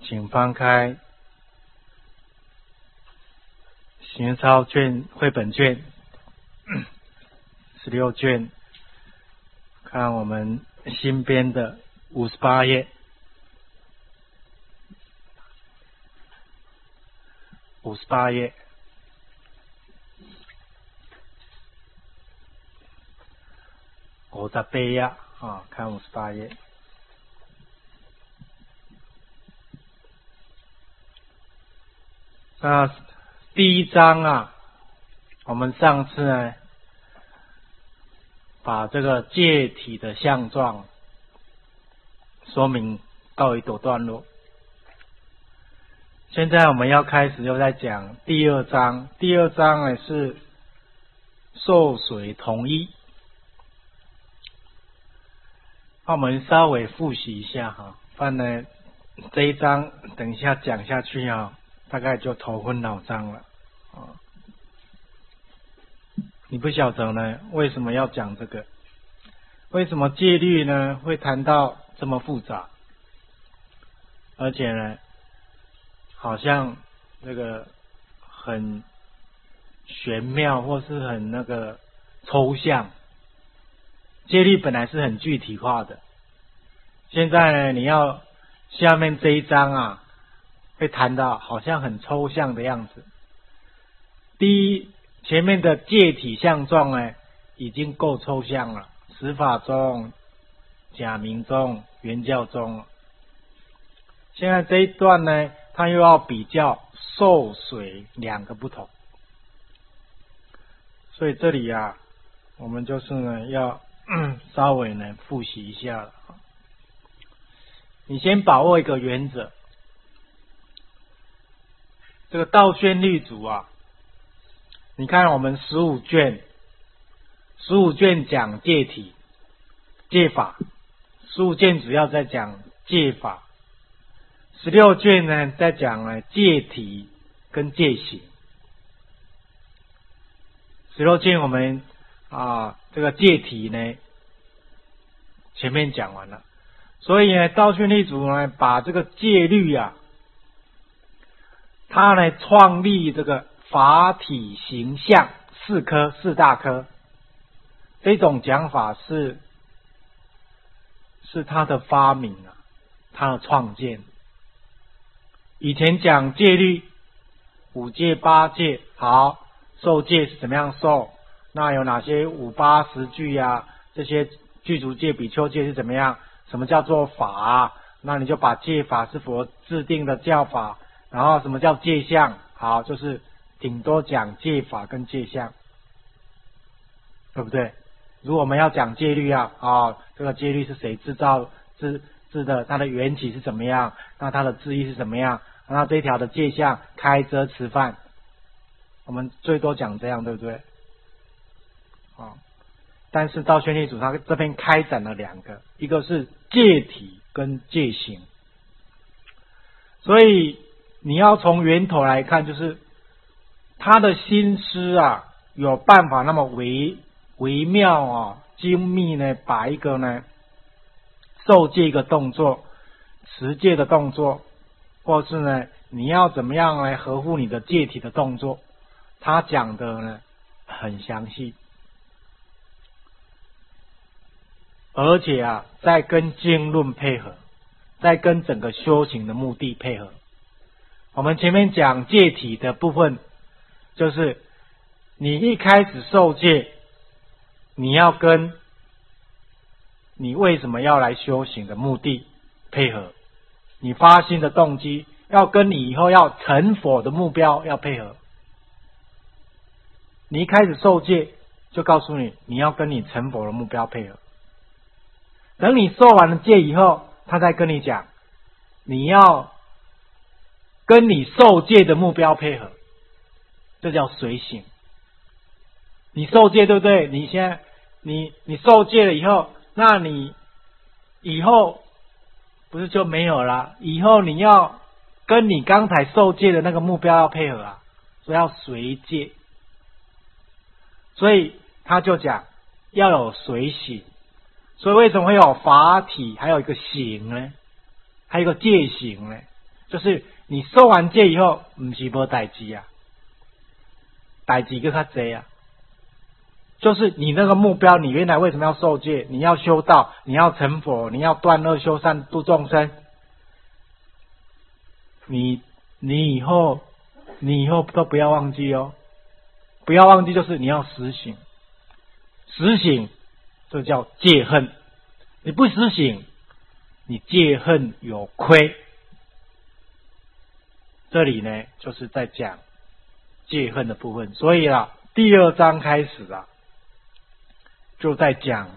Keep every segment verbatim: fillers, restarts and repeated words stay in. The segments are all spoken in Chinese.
请翻开行操卷绘本卷十六卷，看我们新编的五十八页，五十八页。五十八页啊，看五十八页。那第一章啊，我们上次呢，把这个介体的相状说明告一朵段落。现在我们要开始又在讲第二章，第二章呢是受水同一。那我们稍微复习一下哈，不然呢这一章等一下讲下去啊，大概就头昏脑胀了啊。你不晓得呢，为什么要讲这个？为什么戒律呢会谈到这么复杂？而且呢，好像这个很玄妙，或是很那个抽象。戒律本来是很具体化的，现在呢，你要下面这一章啊，会谈到好像很抽象的样子。第一，前面的戒体相状呢，已经够抽象了，十法中、假名中、圆教中。现在这一段呢，它又要比较受水两个不同，所以这里啊，我们就是呢要稍微呢复习一下了。你先把握一个原则，这个道宣律组啊，你看我们十五卷，十五卷讲戒体、戒法，十五卷主要在讲戒法，十六卷呢在讲呢戒体跟戒行。十六卷我们啊这个戒体呢前面讲完了，所以呢道宣律组呢把这个戒律啊，他呢创立这个法体形象四科四大科，这种讲法是是他的发明啊，他的创建。以前讲戒律，五戒八戒，好，受戒是怎么样受？那有哪些五八十句啊？这些具足戒、比丘戒是怎么样？什么叫做法啊？那你就把戒法是佛制定的教法，然后什么叫戒相？好，就是顶多讲戒法跟戒相，对不对？如果我们要讲戒律啊，啊，这个戒律是谁制造制制的？它的缘起是怎么样？那它的字义是怎么样？那这一条的戒相，开遮吃饭，我们最多讲这样，对不对？啊，但是道宣律组他这边开展了两个，一个是戒体跟戒行，所以你要从源头来看，就是他的心思啊，有办法那么微微妙啊、精密呢，把一个呢受戒一个动作、持戒的动作，或是呢你要怎么样来合乎你的戒体的动作，他讲的呢很详细，而且啊，再跟经论配合，再跟整个修行的目的配合。我们前面讲戒体的部分，就是你一开始受戒，你要跟你为什么要来修行的目的配合，你发心的动机要跟你以后要成佛的目标要配合。你一开始受戒，就告诉你你要跟你成佛的目标配合。等你受完了戒以后，他再跟你讲，你要跟你受戒的目标配合，这叫随行。你受戒对不对？你现在你你受戒了以后，那你以后不是就没有了？以后你要跟你刚才受戒的那个目标要配合啊，所以要随戒。所以他就讲要有随行。所以为什么会有法体，还有一个行呢？还有一个戒行呢？ 就是你受完戒以后，不是没代志啊，代志更较多啊。就是你那个目标，你原来为什么要受戒？你要修道，你要成佛，你要断恶修善度众生。你你以后你以后都不要忘记哦，不要忘记，就是你要实行，实行这叫戒恨。你不实行，你戒恨有亏。这里呢，就是在讲戒恨的部分。所以啊，第二章开始啊，就在讲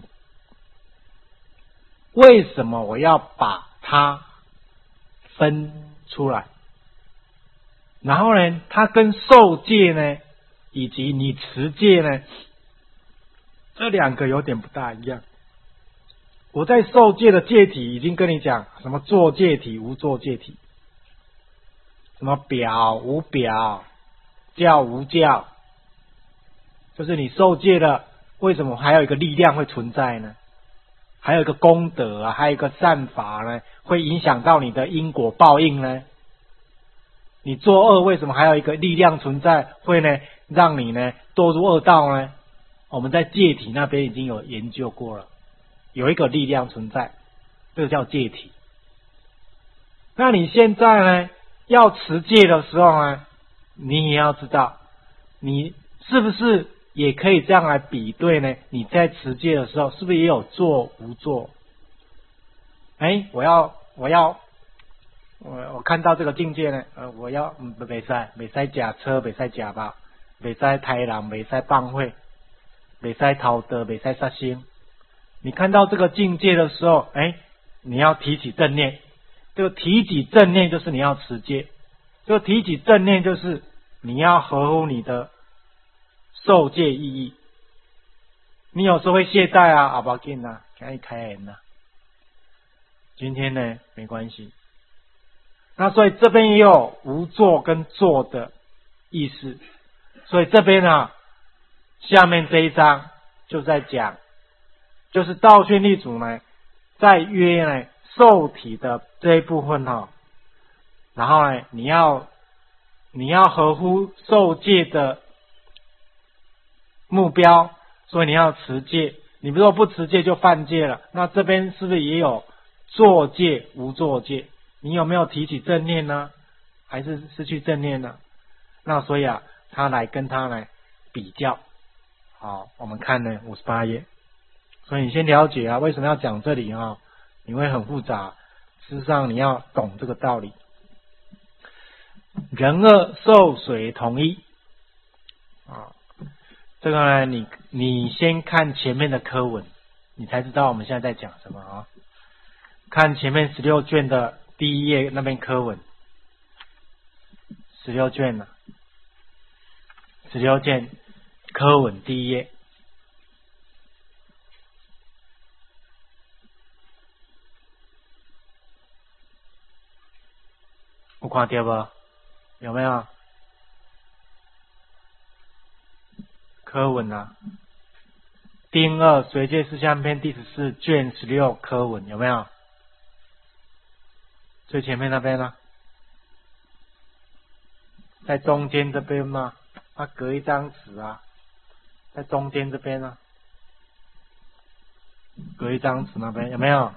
为什么我要把它分出来。然后呢，它跟受戒呢，以及你持戒呢，这两个有点不大一样。我在受戒的戒体已经跟你讲，什么作戒体、无作戒体，什么表无表、教无教，就是你受戒了，为什么还有一个力量会存在呢？还有一个功德啊，还有一个善法呢，会影响到你的因果报应呢？你作恶为什么还有一个力量存在，会呢让你呢堕入恶道呢？我们在戒体那边已经有研究过了，有一个力量存在，这个叫戒体。那你现在呢要持戒的时候呢，你也要知道，你是不是也可以这样来比对呢？你在持戒的时候，是不是也有做无做？哎，我要我要我我看到这个境界呢，呃，我要嗯不袂使，袂使假车，袂使假吧，袂使杀人，袂使放火，袂使偷盗，袂使杀生。你看到这个境界的时候，哎，你要提起正念。这个提起正念就是你要持戒。这个提起正念就是你要合乎你的受戒意义。你有时候会懈怠啊，啊不要紧啊，可以开眼啊。今天呢，没关系。那所以这边也有无作跟作的意思。所以这边啊，下面这一章就在讲，就是道宣立主呢，在约呢受体的这一部分哈、哦，然后呢，你要你要合乎受戒的目标，所以你要持戒。你如果不持戒就犯戒了。那这边是不是也有作戒无作戒？你有没有提起正念呢？还是失去正念呢？那所以啊，他来跟他来比较。好，我们看呢五十八页。所以你先了解啊，为什么要讲这里啊？你会很复杂，事实上你要懂这个道理。人恶受水同一啊，这个呢，你你先看前面的课文，你才知道我们现在在讲什么啊。看前面十六卷的第一页那边课文，十六卷呢、啊，十六卷课文第一页。有看到不？有没有？课文啊，丁二随戒事项篇第十四卷十六课文有没有？最前面那边呢、啊？在中间这边吗？它隔一张纸啊，在中间这边呢、啊，隔一张纸那边有没有？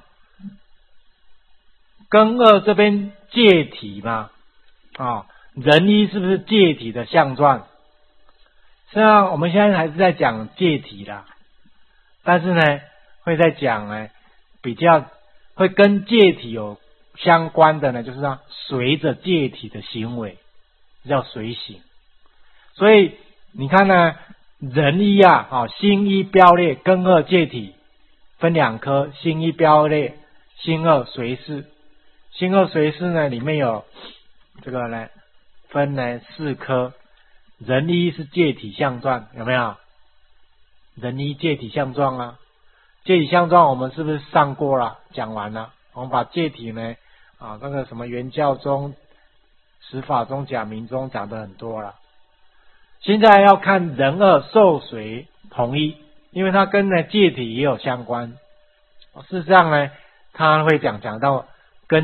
庚二这边戒体嘛，啊、哦，人一是不是戒体的相状？实际上我们现在还是在讲戒体啦，但是呢，会在讲呢比较会跟戒体有相关的呢，就是说随着戒体的行为，叫随行。所以你看呢，人一啊，啊心一标列，庚二戒体分两科，心一标列，心二随事。心二随事呢，里面有这个呢，分呢四科。人一是戒体相状，有没有？人一戒体相状啊，戒体相状我们是不是上过了？讲完了，我们把戒体呢，啊那个什么原教中、十法中、假名中讲的很多了。现在要看人二受随同一，因为它跟呢戒体也有相关。事实上呢，他会讲讲到跟呢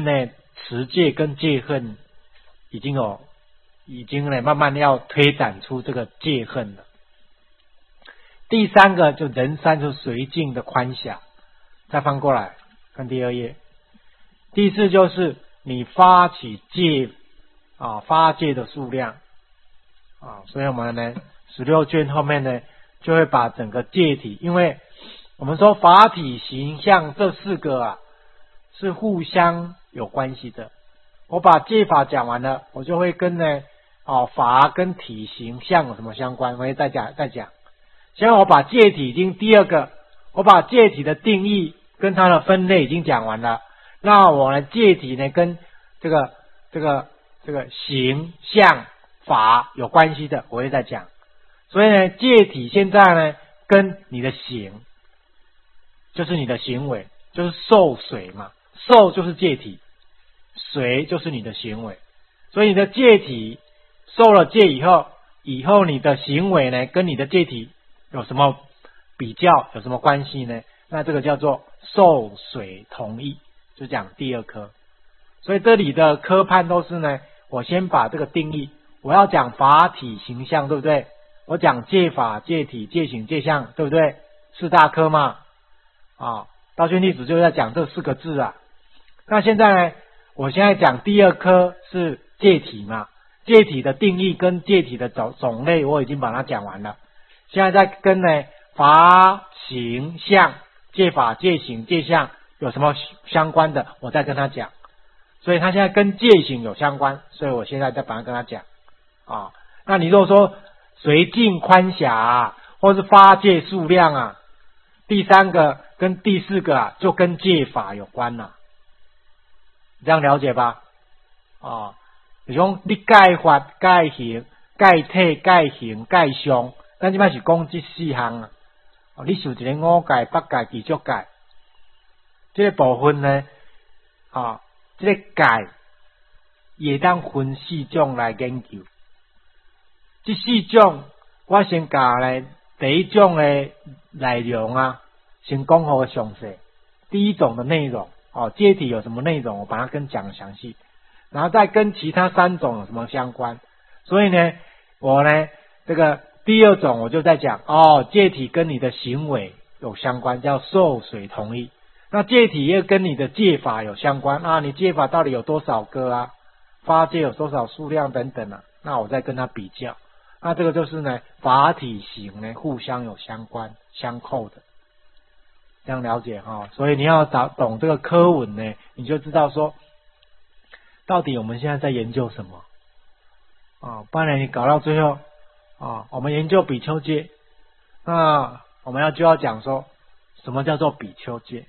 持戒跟戒恨已经有已经呢慢慢要推展出这个戒恨了。第三个就人三就随境的宽狭，再翻过来看第二页。第四就是你发起戒啊发戒的数量啊，所以我们呢十六卷后面呢就会把整个戒体，因为我们说法体形象这四个啊是互相有关系的。我把戒法讲完了，我就会跟呢哦法跟体形象有什么相关，我会再讲再讲。现在我把戒体已经第二个，我把戒体的定义跟它的分类已经讲完了。那我呢戒体呢跟这个这个这个形象法有关系的，我会再讲。所以呢戒体现在呢跟你的行，就是你的行为，就是受随嘛，受就是戒体，随就是你的行为。所以你的戒体受了戒以后，以后你的行为呢跟你的戒体有什么比较，有什么关系呢？那这个叫做受随同意，就讲第二科。所以这里的科判都是呢，我先把这个定义，我要讲法体形象，对不对？我讲戒法戒体戒行戒相，对不对？四大科嘛啊，道宣弟子就在讲这四个字啊。那现在呢，我现在讲第二科是戒体嘛，戒体的定义跟戒体的种种类我已经把它讲完了。现在在跟呢法行相戒法戒行戒相有什么相关的，我再跟他讲。所以他现在跟戒行有相关，所以我现在再把它跟他讲啊。那你如果说随境宽狭啊，或是发戒数量啊，第三个跟第四个啊就跟戒法有关了，这样了解吧？啊，你说你戒法戒行戒体戒行戒相，咱即摆是讲这四项啊。你受一个五戒八戒具足戒，这个部分呢啊，这个戒也当分四种来研究。这四种我先教咧第一种的内容啊，先讲好详细。第一种的内容哦，戒体有什么内容，我把它跟讲详细，然后再跟其他三种有什么相关。所以呢，我呢这个第二种我就在讲哦，戒体跟你的行为有相关，叫受随同意。那戒体也跟你的戒法有相关啊，你戒法到底有多少个啊？发戒有多少数量等等啊？那我再跟他比较。那这个就是呢，法体行呢互相有相关相扣的，这样了解哈、哦。所以你要找懂这个科文呢，你就知道说，到底我们现在在研究什么啊、哦？不然你搞到最后啊、哦，我们研究比丘戒，那我们要就要讲说，什么叫做比丘戒？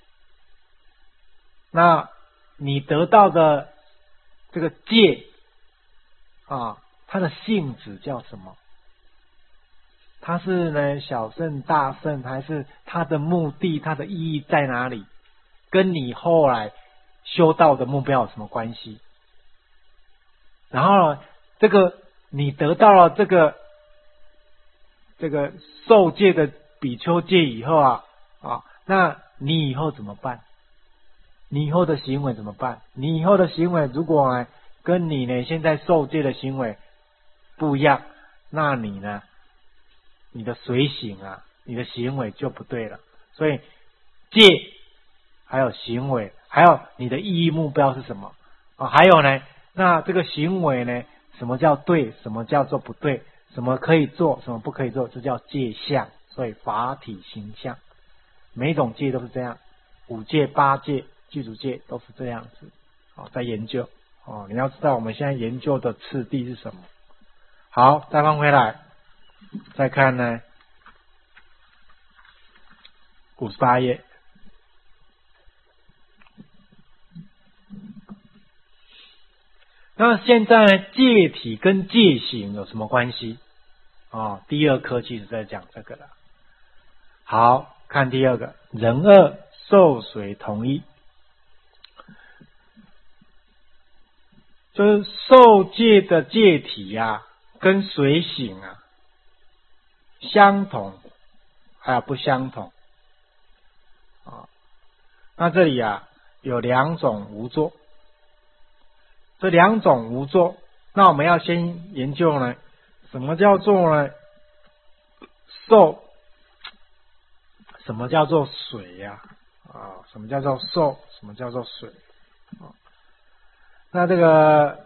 那你得到的这个戒啊，它的性质叫什么？它是呢小圣大圣，还是它的目的它的意义在哪里？跟你后来修道的目标有什么关系？然后呢，这个你得到了这个这个受戒的比丘戒以后啊啊，那你以后怎么办？你以后的行为怎么办？你以后的行为如果呢跟你呢现在受戒的行为不一样，那你呢？你的随行啊，你的行为就不对了。所以戒还有行为，还有你的意义目标是什么啊？还有呢，那这个行为呢，什么叫对，什么叫做不对，什么可以做，什么不可以做，这叫戒相。所以法体形象，每一种戒都是这样，五戒、八戒、具足戒都是这样子。好，在研究哦，你要知道我们现在研究的次第是什么。好，再放回来。再看呢，五十八页。那现在呢，戒体跟戒行有什么关系？哦，第二科其实在讲这个了。好，看第二个，人二受随同意，就是受戒的戒体啊，跟随行啊。相同还有不相同啊？那这里啊有两种无作这两种无作，那我们要先研究呢，什么叫做呢受？什么叫做水呀、啊？啊，什么叫做受？什么叫做水？啊，那这个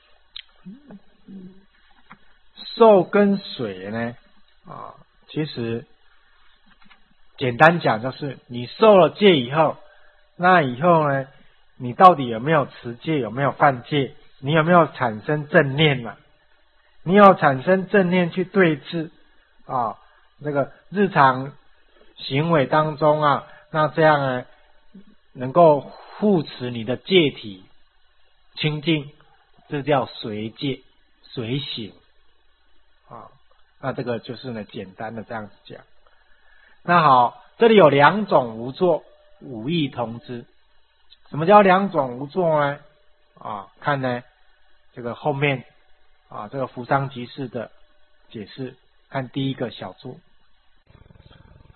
受跟水呢？啊，其实简单讲就是你受了戒以后，那以后呢，你到底有没有持戒，有没有犯戒？你有没有产生正念嘛？你有产生正念去对治啊，那个日常行为当中啊，那这样呢，能够护持你的戒体清净，这叫随戒随行啊。那这个就是呢，简单的这样子讲。那好，这里有两种无作，五义同之。什么叫两种无作呢？啊，看呢这个后面啊，这个扶桑集士的解释，看第一个小注。